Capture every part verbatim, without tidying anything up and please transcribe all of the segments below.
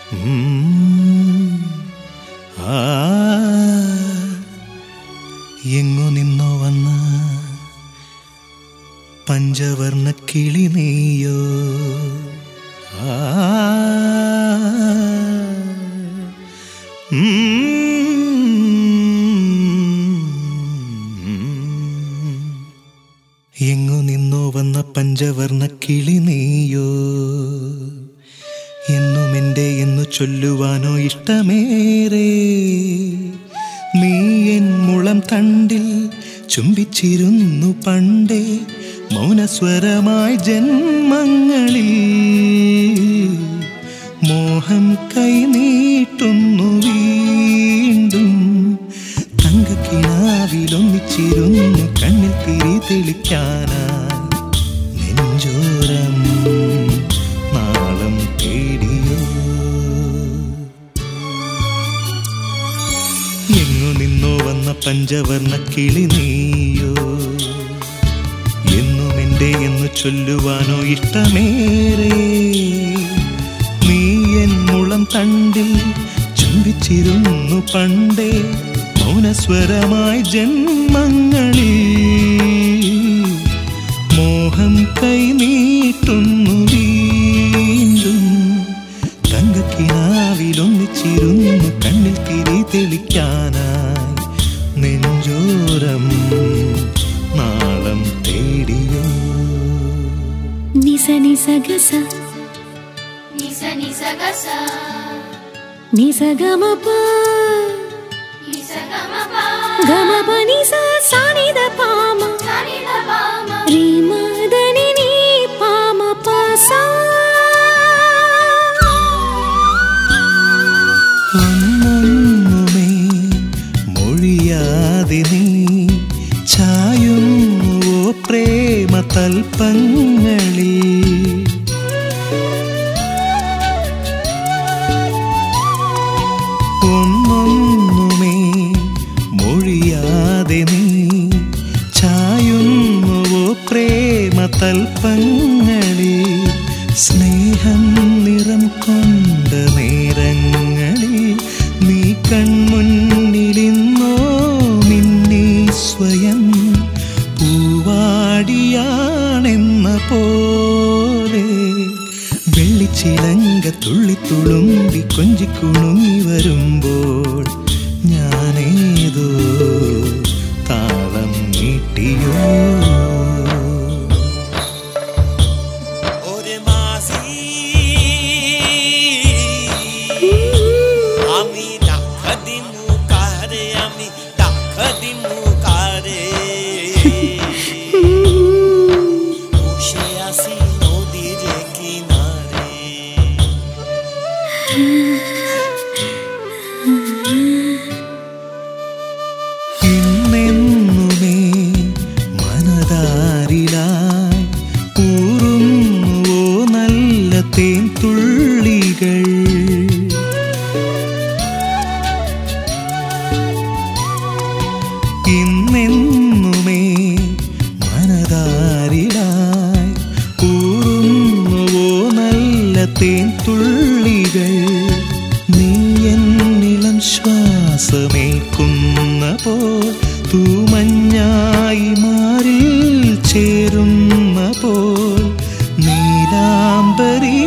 എങ്ങു നിന്നോ വന്ന പഞ്ചവർണ്ണ കിളി നീയോ? എങ്ങു നിന്നോ വന്ന പഞ്ചവർണ്ണ കിളി നീയോ? എന്നും എൻ്റെ എന്നു ചൊല്ലുവാനോ ഇഷ്ടമേറെ. നീ എൻ മുളം തണ്ടിൽ ചുംബിച്ചിരുന്നു പണ്ടേ മൗനസ്വരമായി ജന്മങ്ങളിൽ. മോഹം കൈനീട്ടുന്നു വീണ്ടും. തങ്കക്കിനാവിലൊന്നിച്ചിരുന്നു കണ്ണിൽ തിരി തെളിക്കാനായി. നെഞ്ചോരം നാളം തേടിയോ? എങ്ങു നിന്നോ വന്ന പഞ്ചവർണ്ണ കിളി നീയോ? എന്നും എൻ്റെ എന്നു ചൊല്ലുവാനോ ഇഷ്ടമേറെ. നീ എൻ മുളം തണ്ടിൽ ചുംബിച്ചിരുന്നു പണ്ടേ മൗനസ്വരമായി ജന്മങ്ങളിൽ. മോഹം കൈനീട്ടുന്നു വീണ്ടും. തങ്കക്കിനാവിലൊന്നിച്ചിരുന്നു കണ്ണിൽ തിരി തെളിക്കാനായി. നെഞ്ചോരം നാളം തേടിയോ? നിസ നിസ ഗസ നിസ നിസ ഗസ നിസ ഗമ പ നിസ ഗമ പ ഗമ പ നിസ സാനി ദ പാമ സാനി ദ പാമ രി മ ധ നി നി പാമ പ സ. ഒന്നൊന്നുമേ മൊഴിയാതെ നീ ചായുന്നുവോ പ്രേമ തൽപ്പങ്ങളിൽ. ഒന്നൊന്നുമേ മൊഴിയാതെ നീ ചായുന്നുവോ പ്രേമ തൽപ്പങ്ങളിൽ. സ്നേഹം നിറം കൊണ്ട നേരങ്ങളിൽ നീ കൺമുന്നിലിന്നോ മിന്നി സ്വയം പൂവാടിയാണെന്ന പോലെ. വെള്ളിച്ചിലങ്ക തുള്ളിത്തുളുമ്പി കൊഞ്ചിക്കുണുങ്ങി വരുമ്പോൾ ഞാനേതോ താളം നീട്ടിയോ? ഇന്നെന്നുമേ മനതാരിലായി ഊറുന്നുവോ നല്ല തേൻ തുള്ളികൾ. ഇന്നെന്നുമേ മനതാരിലായി ഊറുന്നുവോ നല്ല തേൻ തുള്ളികൾ. നീ എന്നിളം ശ്വാസമേൽക്കുന്ന പോൽ തൂമഞ്ഞായി മാറിൽ ചേരുന്ന പോൽ നീലാംബരീ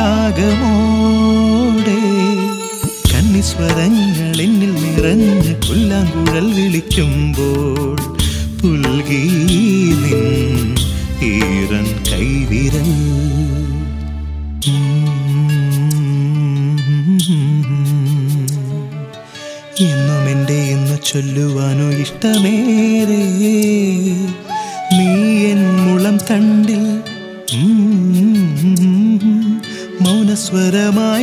രാഗമോടെ കന്നിസ്വരങ്ങൾ എന്നിൽ നിറഞ്ഞ് പുല്ലാങ്കുഴൽ വിളിക്കുമ്പോൾ പുൽകി നിൻ ഈറൻ കൈവിരൽ. എന്നും എൻ്റെ എന്ന് ചൊല്ലുവാനോ ഇഷ്ടമേറെ. നീ എൻ മുളം തണ്ടിൽ മൗനസ്വരമായി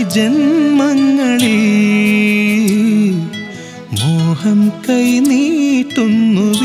ജന്മങ്ങളിൽ. മോഹം കൈനീട്ടുന്നു